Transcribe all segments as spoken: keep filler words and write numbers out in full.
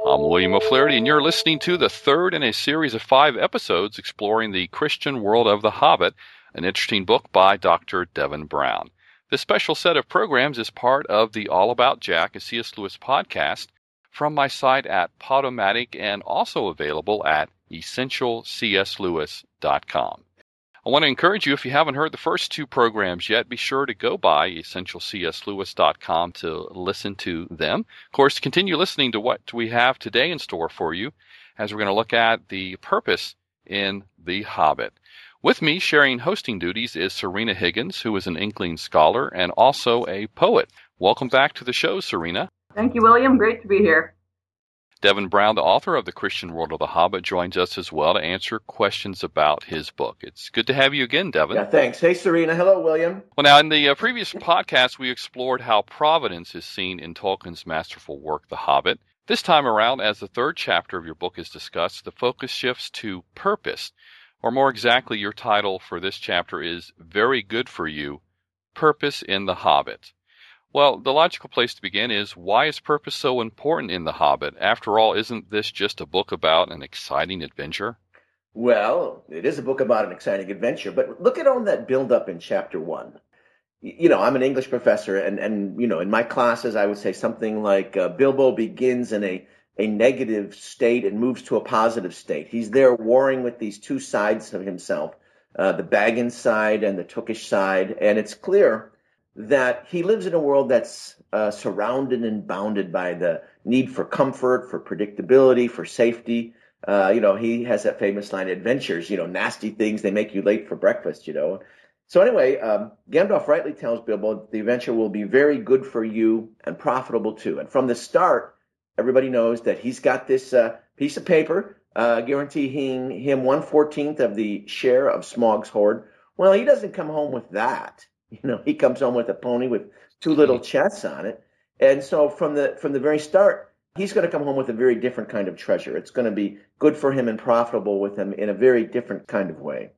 I'm William O'Flaherty, and you're listening to the third in a series of five episodes exploring the Christian world of The Hobbit, an interesting book by Doctor Devin Brown. This special set of programs is part of the All About Jack, a C S. Lewis podcast, from my site at Podomatic and also available at essential c s lewis dot com. I want to encourage you, if you haven't heard the first two programs yet, be sure to go by essential c s lewis dot com to listen to them. Of course, continue listening to what we have today in store for you as we're going to look at the purpose in The Hobbit. With me, sharing hosting duties, is Serena Higgins, who is an Inkling scholar and also a poet. Welcome back to the show, Serena. Thank you, William. Great to be here. Devin Brown, the author of The Christian World of The Hobbit, joins us as well to answer questions about his book. It's good to have you again, Devin. Yeah, thanks. Hey, Serena. Hello, William. Well, now, in the uh, previous podcast, we explored how providence is seen in Tolkien's masterful work, The Hobbit. This time around, as the third chapter of your book is discussed, the focus shifts to purpose. Or more exactly, your title for this chapter is Very Good for You, Purpose in The Hobbit. Well, the logical place to begin is, why is purpose so important in The Hobbit? After all, isn't this just a book about an exciting adventure? Well, it is a book about an exciting adventure, but look at all that build-up in chapter one. You know, I'm an English professor, and, and you know, in my classes, I would say something like uh, Bilbo begins in a, a negative state and moves to a positive state. He's there warring with these two sides of himself, uh, the Baggins side and the Tookish side, and it's clear that he lives in a world that's uh, surrounded and bounded by the need for comfort, for predictability, for safety. Uh, you know, he has that famous line, adventures, you know, nasty things, they make you late for breakfast, you know. So anyway, um, Gandalf rightly tells Bilbo the adventure will be very good for you and profitable too. And from the start, everybody knows that he's got this uh, piece of paper uh, guaranteeing him one fourteenth of the share of Smaug's hoard. Well, he doesn't come home with that. You know, he comes home with a pony with two little chests on it. And so from the from the very start, he's going to come home with a very different kind of treasure. It's going to be good for him and profitable with him in a very different kind of way.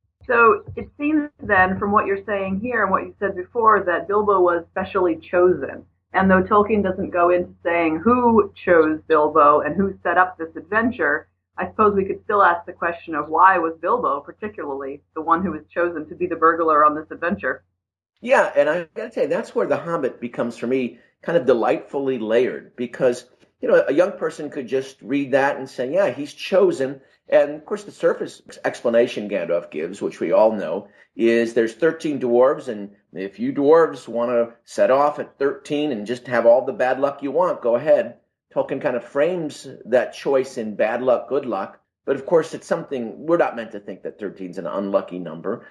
So it seems then, from what you're saying here and what you said before, that Bilbo was specially chosen. And though Tolkien doesn't go into saying who chose Bilbo and who set up this adventure, I suppose we could still ask the question of why was Bilbo particularly the one who was chosen to be the burglar on this adventure? Yeah, and I got to tell you, that's where The Hobbit becomes, for me, kind of delightfully layered, because, you know, a young person could just read that and say, yeah, he's chosen. And, of course, the surface explanation Gandalf gives, which we all know, is there's thirteen dwarves, and if you dwarves want to set off at thirteen and just have all the bad luck you want, go ahead. Tolkien kind of frames that choice in bad luck, good luck. But, of course, it's something, we're not meant to think that thirteen is an unlucky number.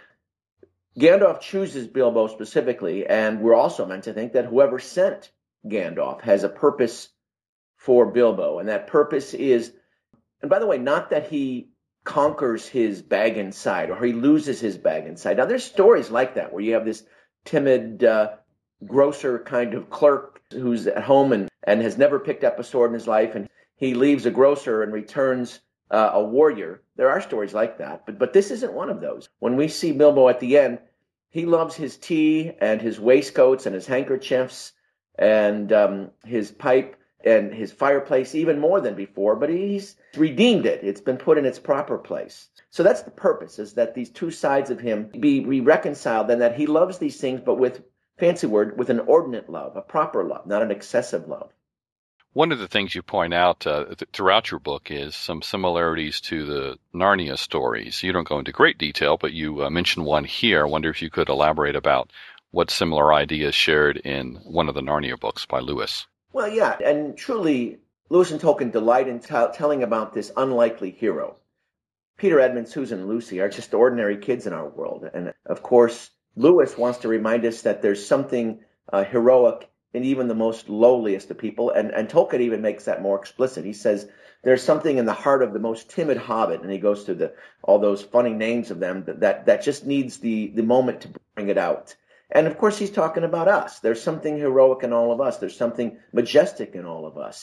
Gandalf chooses Bilbo specifically, and we're also meant to think that whoever sent Gandalf has a purpose for Bilbo, and that purpose is, and by the way, not that he conquers his Baggins side or he loses his Baggins side. Now, there's stories like that where you have this timid uh, grocer kind of clerk who's at home and, and has never picked up a sword in his life, and he leaves a grocer and returns uh, a warrior. There are stories like that, but but this isn't one of those. When we see Bilbo at the end, he loves his tea and his waistcoats and his handkerchiefs and um, his pipe and his fireplace even more than before, but he's redeemed it. It's been put in its proper place. So that's the purpose, is that these two sides of him be reconciled, and that he loves these things, but with, fancy word, with an ordinate love, a proper love, not an excessive love. One of the things you point out uh, th- throughout your book is some similarities to the Narnia stories. You don't go into great detail, but you uh, mention one here. I wonder if you could elaborate about what similar ideas shared in one of the Narnia books by Lewis. Well, yeah, and truly, Lewis and Tolkien delight in t- telling about this unlikely hero. Peter, Edmund, Susan, and Lucy are just ordinary kids in our world. And, of course, Lewis wants to remind us that there's something uh, heroic in even the most lowliest of people, and, and Tolkien even makes that more explicit. He says there's something in the heart of the most timid hobbit, and he goes through the all those funny names of them that, that, that just needs the, the moment to bring it out. And, of course, he's talking about us. There's something heroic in all of us. There's something majestic in all of us.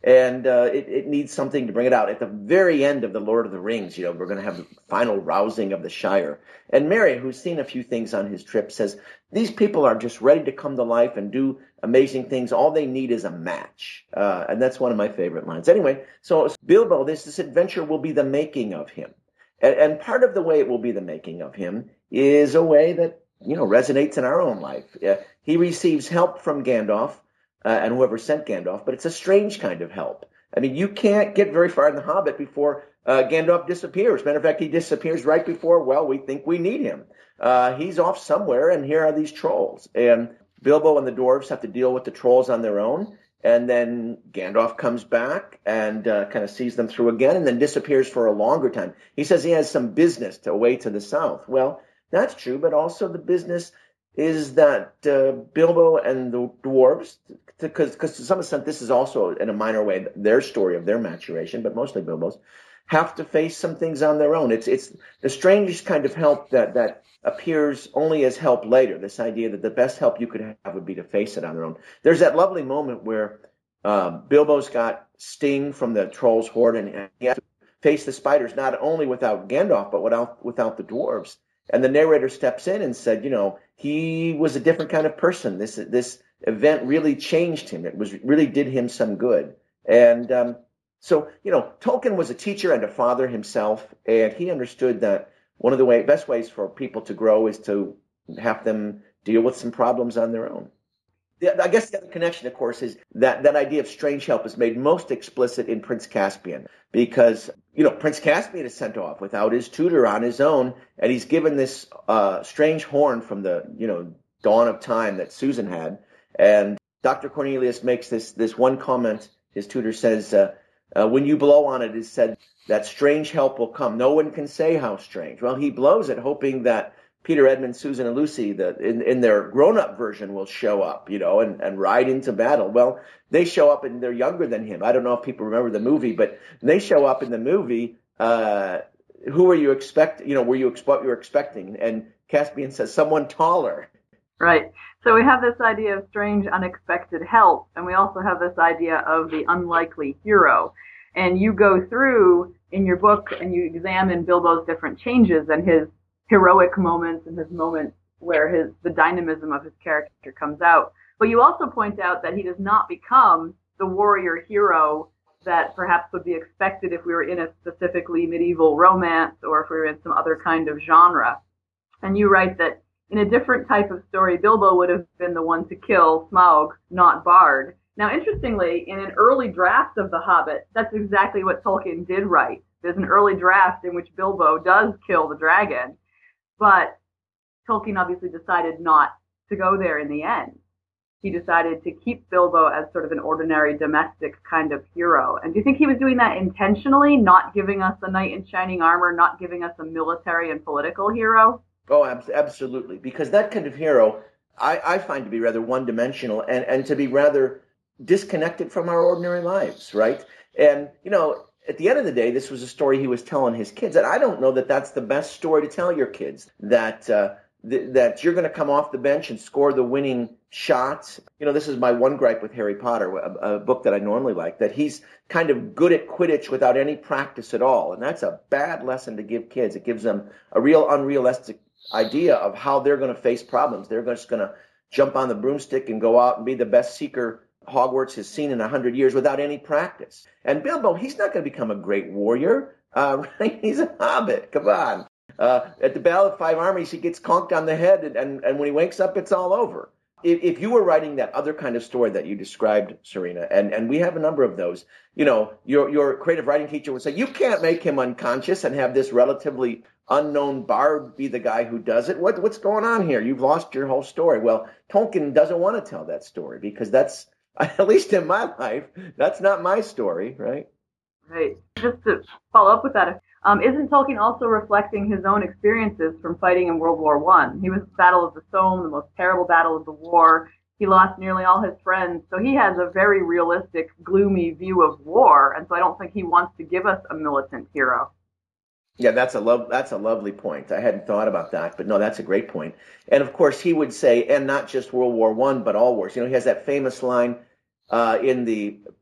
And uh, it, it needs something to bring it out. At the very end of The Lord of the Rings, you know, we're going to have the final rousing of the Shire. And Merry, who's seen a few things on his trip, says, these people are just ready to come to life and do amazing things. All they need is a match. Uh, and that's one of my favorite lines. Anyway, so Bilbo, this, this adventure will be the making of him. And, and part of the way it will be the making of him is a way that, you know, resonates in our own life. Uh, he receives help from Gandalf. Uh, and whoever sent Gandalf, but it's a strange kind of help. I mean, you can't get very far in The Hobbit before uh, Gandalf disappears. Matter of fact, he disappears right before, well, we think we need him. Uh, he's off somewhere, and here are these trolls. And Bilbo and the dwarves have to deal with the trolls on their own, and then Gandalf comes back and uh, kind of sees them through again, and then disappears for a longer time. He says he has some business to away to the south. Well, that's true, but also the business is that uh, Bilbo and the dwarves, because to some extent this is also in a minor way their story of their maturation, but mostly Bilbo's, have to face some things on their own. It's it's the strangest kind of help that that appears only as help later. This idea that the best help you could have would be to face it on their own. There's that lovely moment where uh, Bilbo's got sting from the trolls' horde, and, and he has to face the spiders not only without Gandalf but without without the dwarves. And the narrator steps in and said, you know, he was a different kind of person. This this event really changed him. It was really did him some good. And um, so, you know, Tolkien was a teacher and a father himself, and he understood that one of the way, best ways for people to grow is to have them deal with some problems on their own. I guess the other connection, of course, is that that idea of strange help is made most explicit in Prince Caspian, because, you know, Prince Caspian is sent off without his tutor on his own, and he's given this uh, strange horn from the, you know, dawn of time that Susan had. And Doctor Cornelius makes this this one comment. His tutor says, uh, uh, when you blow on it, it is said that strange help will come. No one can say how strange. Well, he blows it, hoping that Peter, Edmund, Susan, and Lucy, the, in, in their grown-up version, will show up, you know, and, and ride into battle. Well, they show up and they're younger than him. I don't know if people remember the movie, but they show up in the movie. Uh, who were you expect? You know, were you what you were expecting? And Caspian says, someone taller. Right. So we have this idea of strange, unexpected help, and we also have this idea of the unlikely hero. And you go through in your book and you examine Bilbo's different changes and his heroic moments and his moments where his the dynamism of his character comes out. But you also point out that he does not become the warrior hero that perhaps would be expected if we were in a specifically medieval romance or if we were in some other kind of genre. And you write that in a different type of story, Bilbo would have been the one to kill Smaug, not Bard. Now, interestingly, in an early draft of The Hobbit, that's exactly what Tolkien did write. There's an early draft in which Bilbo does kill the dragon, but Tolkien obviously decided not to go there in the end. He decided to keep Bilbo as sort of an ordinary domestic kind of hero. And do you think he was doing that intentionally, not giving us a knight in shining armor, not giving us a military and political hero? Oh, absolutely. Because that kind of hero, I, I find to be rather one-dimensional and, and to be rather disconnected from our ordinary lives, right? And, you know, at the end of the day, this was a story he was telling his kids. And I don't know that that's the best story to tell your kids, that uh, th- that you're going to come off the bench and score the winning shot. You know, this is my one gripe with Harry Potter, a, a book that I normally like, that he's kind of good at Quidditch without any practice at all. And that's a bad lesson to give kids. It gives them a real unrealistic idea of how they're going to face problems. They're just going to jump on the broomstick and go out and be the best seeker Hogwarts has seen in a hundred years without any practice. And Bilbo, he's not going to become a great warrior, uh, right? He's a hobbit. Come on. Uh, at the Battle of Five Armies, he gets conked on the head, and, and, and when he wakes up, it's all over. If, if you were writing that other kind of story that you described, Serena, and, and we have a number of those, you know, your your creative writing teacher would say, you can't make him unconscious and have this relatively unknown bard be the guy who does it. What What's going on here? You've lost your whole story. Well, Tolkien doesn't want to tell that story because that's, at least in my life, that's not my story, right? Right. Just to follow up with that, um, isn't Tolkien also reflecting his own experiences from fighting in World War One? He was at the Battle of the Somme, the most terrible battle of the war. He lost nearly all his friends, so he has a very realistic, gloomy view of war, and so I don't think he wants to give us a militant hero. Yeah, that's a love. That's a lovely point. I hadn't thought about that, but no, that's a great point. And of course, he would say, and not just World War One, but all wars. You know, he has that famous line uh, in the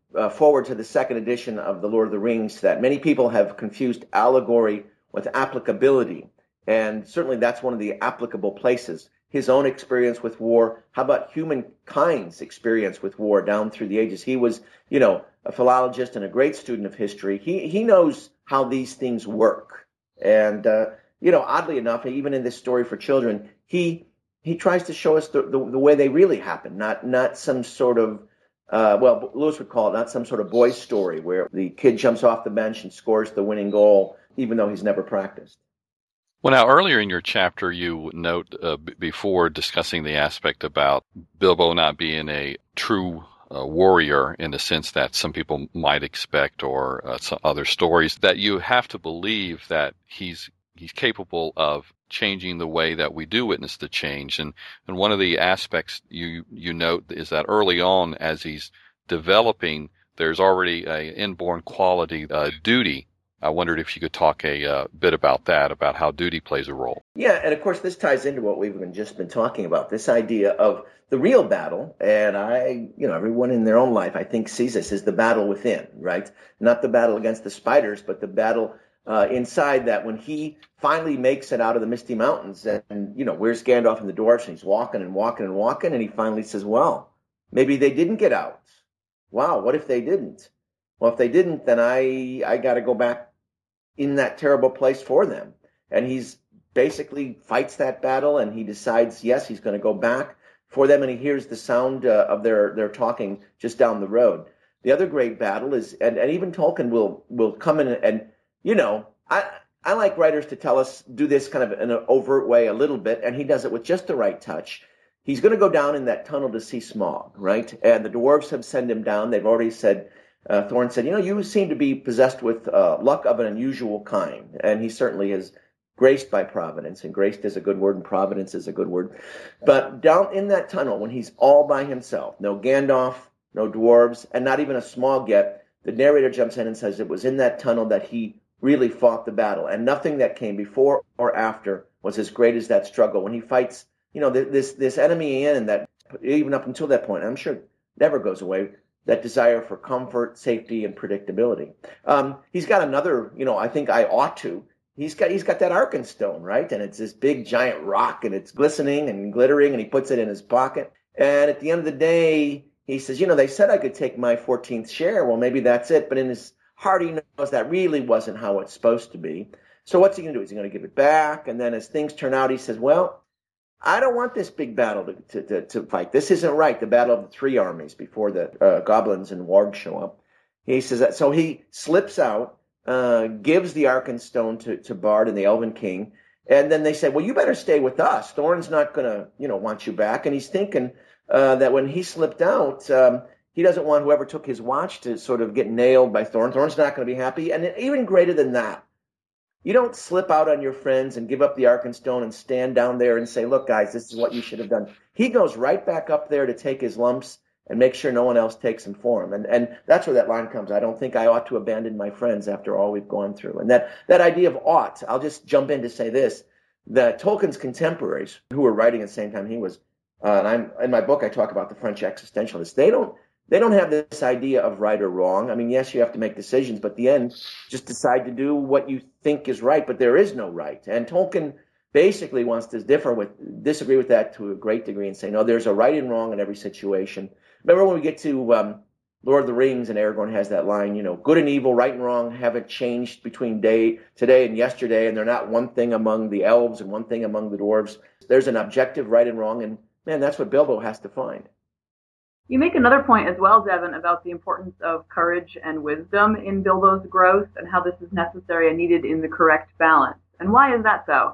uh, forward to the second edition of The Lord of the Rings that many people have confused allegory with applicability. And certainly that's one of the applicable places. His own experience with war. How about humankind's experience with war down through the ages? He was, you know, a philologist and a great student of history. He he knows how these things work. And, uh, you know, oddly enough, even in this story for children, he he tries to show us the, the, the way they really happen, not not some sort of, uh, well, Lewis would call it not some sort of boy's story where the kid jumps off the bench and scores the winning goal, even though he's never practiced. Well, now, earlier in your chapter, you note uh, b- before discussing the aspect about Bilbo not being a true uh, warrior in the sense that some people might expect, or uh, some other stories, that you have to believe that he's he's capable of changing the way that we do witness the change. And, and one of the aspects you, you note is that early on, as he's developing, there's already an inborn quality, uh, duty. I wondered if you could talk a uh, bit about that, about how duty plays a role. Yeah, and of course this ties into what we've been just been talking about, this idea of the real battle. And I, you know, everyone in their own life, I think, sees this as the battle within, right? Not the battle against the spiders, but the battle uh, inside, that when he finally makes it out of the Misty Mountains, and, and, you know, where's Gandalf and the dwarves, and he's walking and walking and walking, and he finally says, well, maybe they didn't get out. Wow, what if they didn't? Well, if they didn't, then I I got to go back in that terrible place for them. And he's basically fights that battle, and he decides, yes, he's going to go back for them, and he hears the sound uh, of their, their talking just down the road. The other great battle is, and, and even Tolkien will will come in and, and, you know, I I like writers to tell us, do this kind of in an overt way a little bit, and he does it with just the right touch. He's going to go down in that tunnel to see Smaug, right? And the dwarves have sent him down. They've already said, Uh, Thorin said, you know, you seem to be possessed with uh, luck of an unusual kind. And he certainly is graced by providence, and graced is a good word, and providence is a good word. But down in that tunnel, when he's all by himself, no Gandalf, no dwarves, and not even a Smaug yet, the narrator jumps in and says it was in that tunnel that he really fought the battle. And nothing that came before or after was as great as that struggle. When he fights, you know, this this enemy in, and that even up until that point, I'm sure never goes away, that desire for comfort, safety, and predictability. Um, he's got another, you know, I think I ought to. He's got he's got that Arkenstone, right? And it's this big giant rock, and it's glistening and glittering, and he puts it in his pocket. And at the end of the day, he says, you know, they said I could take my fourteenth share. Well, maybe that's it. But in his heart, he knows that really wasn't how it's supposed to be. So what's he going to do? Is he going to give it back? And then as things turn out, he says, well, I don't want this big battle to, to, to, to fight. This isn't right, the battle of the three armies before the uh, goblins and wargs show up. He says that. So he slips out, uh, gives the Arkenstone to, to Bard and the Elven King. And then they say, well, you better stay with us. Thorin's not going to, you know, want you back. And he's thinking uh, that when he slipped out, um, he doesn't want whoever took his watch to sort of get nailed by Thorin. Thorin's not going to be happy. And even greater than that, you don't slip out on your friends and give up the Arkenstone and stand down there and say, look, guys, this is what you should have done. He goes right back up there to take his lumps and make sure no one else takes them for him. And and that's where that line comes. I don't think I ought to abandon my friends after all we've gone through. And that, that idea of ought, I'll just jump in to say this, that Tolkien's contemporaries who were writing at the same time he was, uh, and I'm in my book I talk about the French existentialists, they don't They don't have this idea of right or wrong. I mean, yes, you have to make decisions, but at the end, just decide to do what you think is right, but there is no right. And Tolkien basically wants to differ with, disagree with that to a great degree and say, no, there's a right and wrong in every situation. Remember when we get to um, Lord of the Rings and Aragorn has that line, you know, good and evil, right and wrong haven't changed between day today and yesterday, and they're not one thing among the elves and one thing among the dwarves. There's an objective right and wrong, and man, that's what Bilbo has to find. You make another point as well, Devin, about the importance of courage and wisdom in Bilbo's growth and how this is necessary and needed in the correct balance. And why is that so?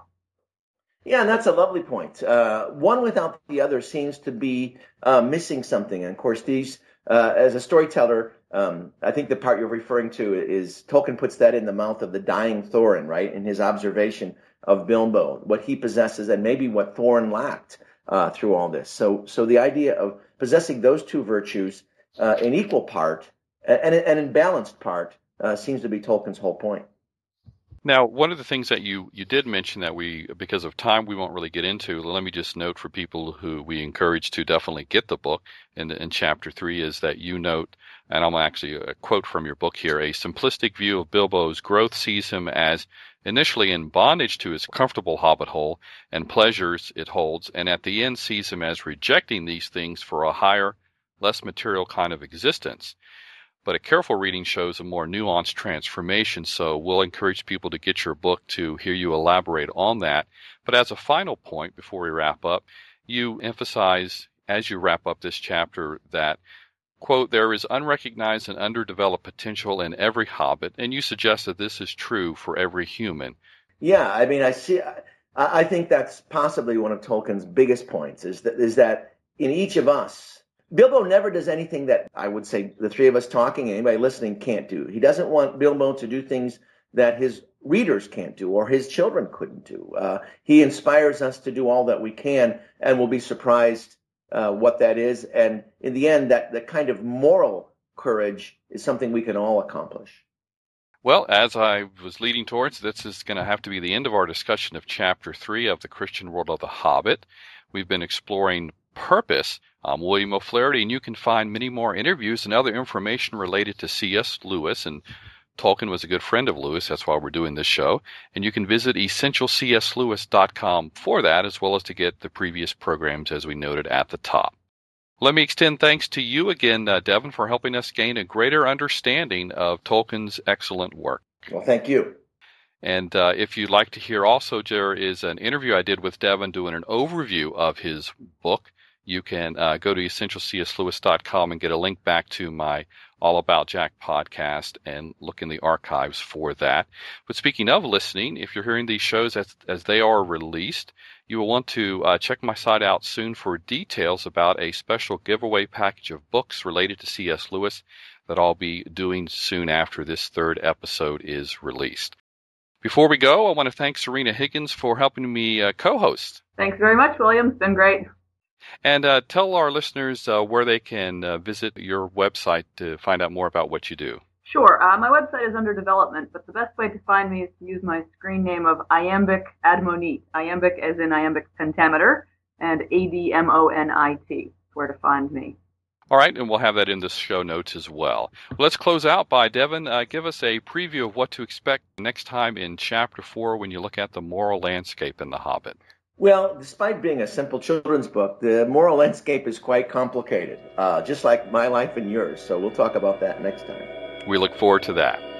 Yeah, and that's a lovely point. Uh, one without the other seems to be uh, missing something. And of course, these, uh, as a storyteller, um, I think the part you're referring to is Tolkien puts that in the mouth of the dying Thorin, right, in his observation of Bilbo, what he possesses and maybe what Thorin lacked uh, through all this. So, so the idea of possessing those two virtues uh, in equal part and, and in balanced part uh, seems to be Tolkien's whole point. Now, one of the things that you, you did mention that we, because of time, we won't really get into, let me just note for people who we encourage to definitely get the book in, in chapter three is that you note, and I'm actually a quote from your book here, a simplistic view of Bilbo's growth sees him as initially in bondage to his comfortable hobbit hole and pleasures it holds, and at the end sees him as rejecting these things for a higher, less material kind of existence. But a careful reading shows a more nuanced transformation, so we'll encourage people to get your book to hear you elaborate on that. But as a final point, before we wrap up, you emphasize, as you wrap up this chapter, that, quote, there is unrecognized and underdeveloped potential in every hobbit, and you suggest that this is true for every human. Yeah, I mean, I see. I, I think that's possibly one of Tolkien's biggest points, is that is that in each of us, Bilbo never does anything that I would say the three of us talking and anybody listening can't do. He doesn't want Bilbo to do things that his readers can't do or his children couldn't do. Uh, he inspires us to do all that we can, and we'll be surprised uh, what that is. And in the end, that, that kind of moral courage is something we can all accomplish. Well, as I was leading towards, this is going to have to be the end of our discussion of Chapter three of The Christian World of the Hobbit. We've been exploring purpose. I'm William O'Flaherty, and you can find many more interviews and other information related to C S. Lewis, and Tolkien was a good friend of Lewis. That's why we're doing this show. And you can visit essential c s lewis dot com for that, as well as to get the previous programs, as we noted at the top. Let me extend thanks to you again, uh, Devin, for helping us gain a greater understanding of Tolkien's excellent work. Well, thank you. And uh, if you'd like to hear also, there is an interview I did with Devin doing an overview of his book. You can uh, go to essential c s lewis dot com and get a link back to my All About Jack podcast and look in the archives for that. But speaking of listening, if you're hearing these shows as, as they are released, you will want to uh, check my site out soon for details about a special giveaway package of books related to C S. Lewis that I'll be doing soon after this third episode is released. Before we go, I want to thank Serena Higgins for helping me uh, co-host. Thanks very much, William. It's been great. And uh, tell our listeners uh, where they can uh, visit your website to find out more about what you do. Sure. Uh, my website is under development, but the best way to find me is to use my screen name of Iambic Admonite. Iambic as in iambic pentameter, and A D M O N I T. Where to find me. All right, and we'll have that in the show notes as well. well let's close out by, Devin, uh, give us a preview of what to expect next time in Chapter four when you look at the moral landscape in The Hobbit. Well, despite being a simple children's book, the moral landscape is quite complicated, uh, just like my life and yours. So we'll talk about that next time. We look forward to that.